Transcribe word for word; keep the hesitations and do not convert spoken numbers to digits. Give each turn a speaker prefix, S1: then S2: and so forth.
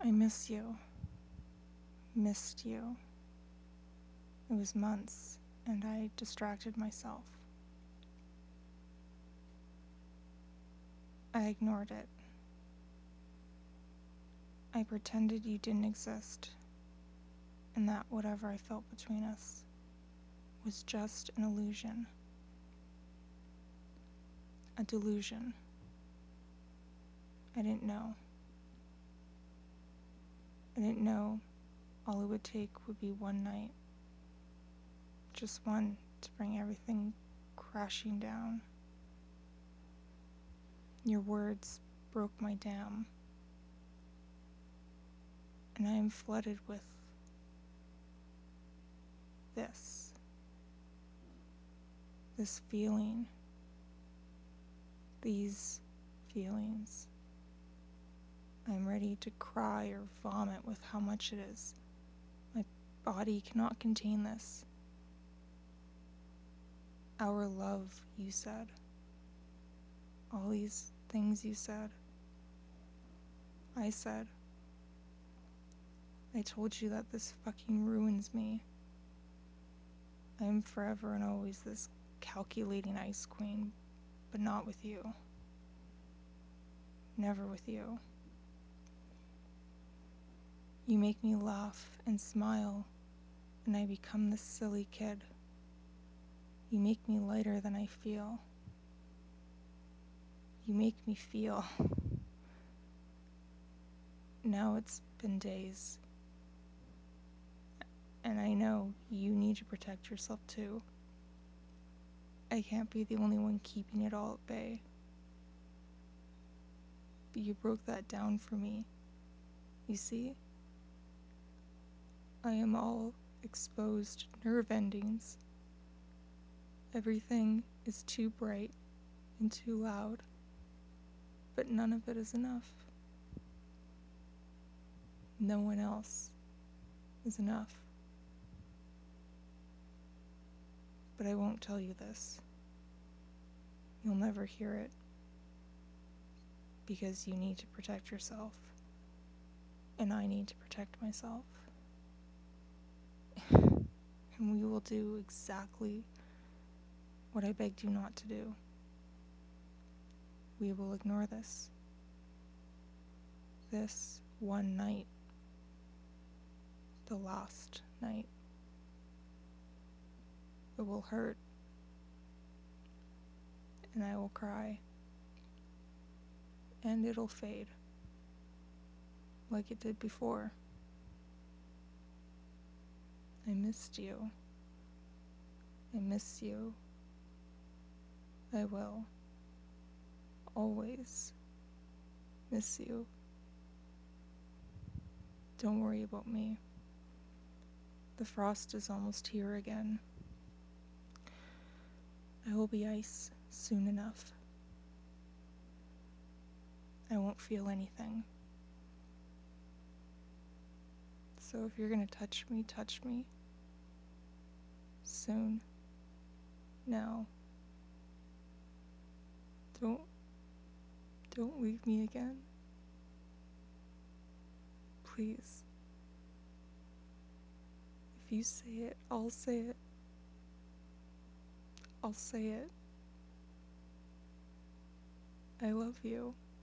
S1: I miss you. Missed you. It was months, and I distracted myself. I ignored it. I pretended you didn't exist, and that whatever I felt between us was just an illusion. A delusion. I didn't know. I didn't know all it would take would be one night. Just one to bring everything crashing down. Your words broke my dam, and I am flooded with this. This feeling. These feelings. I'm ready to cry or vomit with how much it is. My body cannot contain this. Our love, you said. All these things you said. I said. I told you that this fucking ruins me. I am forever and always this calculating ice queen, but not with you. Never with you. You make me laugh and smile, and I become this silly kid. You make me lighter than I feel. You make me feel. Now it's been days, and I know you need to protect yourself too. I can't be the only one keeping it all at bay. But you broke that down for me. You see? I am all exposed nerve endings. Everything is too bright and too loud, but none of it is enough. No one else is enough. But I won't tell you this. You'll never hear it, because you need to protect yourself, and I need to protect myself. And we will do exactly what I begged you not to do. We will ignore this. This one night. The last night. It will hurt. And I will cry. And it'll fade. Like it did before. I missed you. I miss you. I will. Always miss you. Don't worry about me. The frost is almost here again. I will be ice soon enough. I won't feel anything. So if you're gonna touch me, touch me. Soon. Now. Don't, don't leave me again. Please. If you say it, I'll say it. I'll say it. I love you.